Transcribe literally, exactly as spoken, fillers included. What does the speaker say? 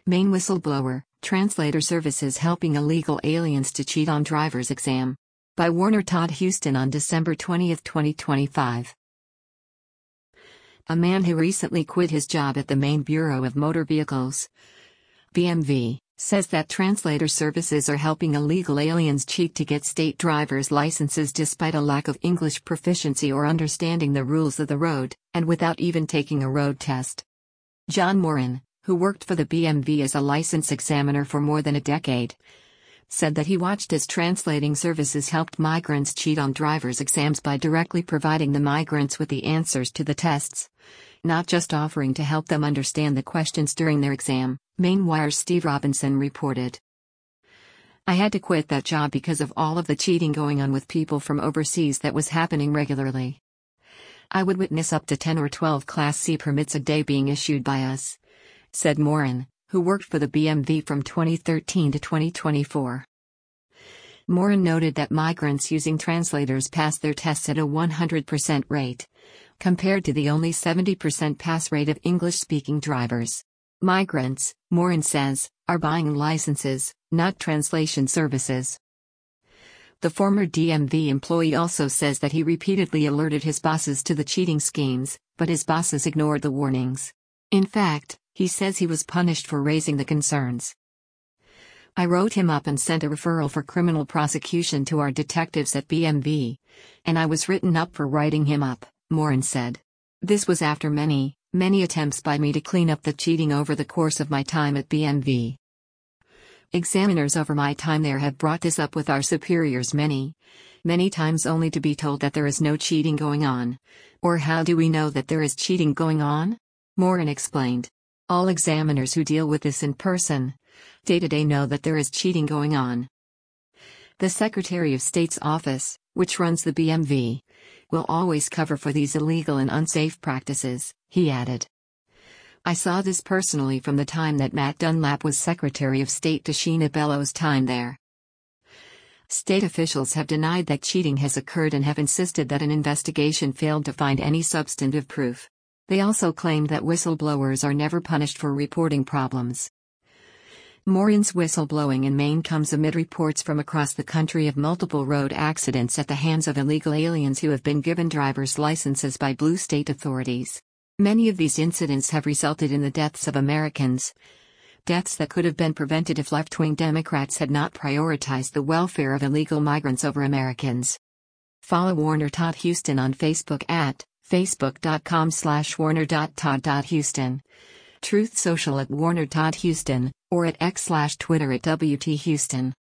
Maine whistleblower, translator services helping illegal aliens to cheat on driver's exam. By Warner Todd Houston on December twentieth, twenty twenty-five. A man who recently quit his job at the Maine Bureau of Motor Vehicles, B M V, says that translator services are helping illegal aliens cheat to get state driver's licenses despite a lack of English proficiency or understanding the rules of the road, and without even taking a road test. John Morin, who worked for the B M V as a license examiner for more than a decade, said that he watched as translating services helped migrants cheat on driver's exams by directly providing the migrants with the answers to the tests, not just offering to help them understand the questions during their exam, Maine Wire's Steve Robinson reported. I had to quit that job because of all of the cheating going on with people from overseas that was happening regularly. I would witness up to ten or twelve Class C permits a day being issued by us, said Morin, who worked for the B M V from twenty thirteen to twenty twenty-four. Morin noted that migrants using translators pass their tests at a one hundred percent rate, compared to the only seventy percent pass rate of English-speaking drivers. Migrants, Morin says, are buying licenses, not translation services. The former D M V employee also says that he repeatedly alerted his bosses to the cheating schemes, but his bosses ignored the warnings. In fact, he says he was punished for raising the concerns. I wrote him up and sent a referral for criminal prosecution to our detectives at B M V, and I was written up for writing him up, Morin said. This was after many, many attempts by me to clean up the cheating over the course of my time at B M V. Examiners over my time there have brought this up with our superiors many, many times only to be told that there is no cheating going on. Or how do we know that there is cheating going on? Morin explained. All examiners who deal with this in person, day to day, know that there is cheating going on. The Secretary of State's office, which runs the B M V, will always cover for these illegal and unsafe practices, he added. I saw this personally from the time that Matt Dunlap was Secretary of State to Sheena Bellows' time there. State officials have denied that cheating has occurred and have insisted that an investigation failed to find any substantive proof. They also claimed that whistleblowers are never punished for reporting problems. Morin's whistleblowing in Maine comes amid reports from across the country of multiple road accidents at the hands of illegal aliens who have been given driver's licenses by blue state authorities. Many of these incidents have resulted in the deaths of Americans, deaths that could have been prevented if left-wing Democrats had not prioritized the welfare of illegal migrants over Americans. Follow Warner Todd Houston on Facebook at facebook.com slash warner.todd.houston, Truth Social at Warner Todd Houston, or at X slash Twitter at W T Houston.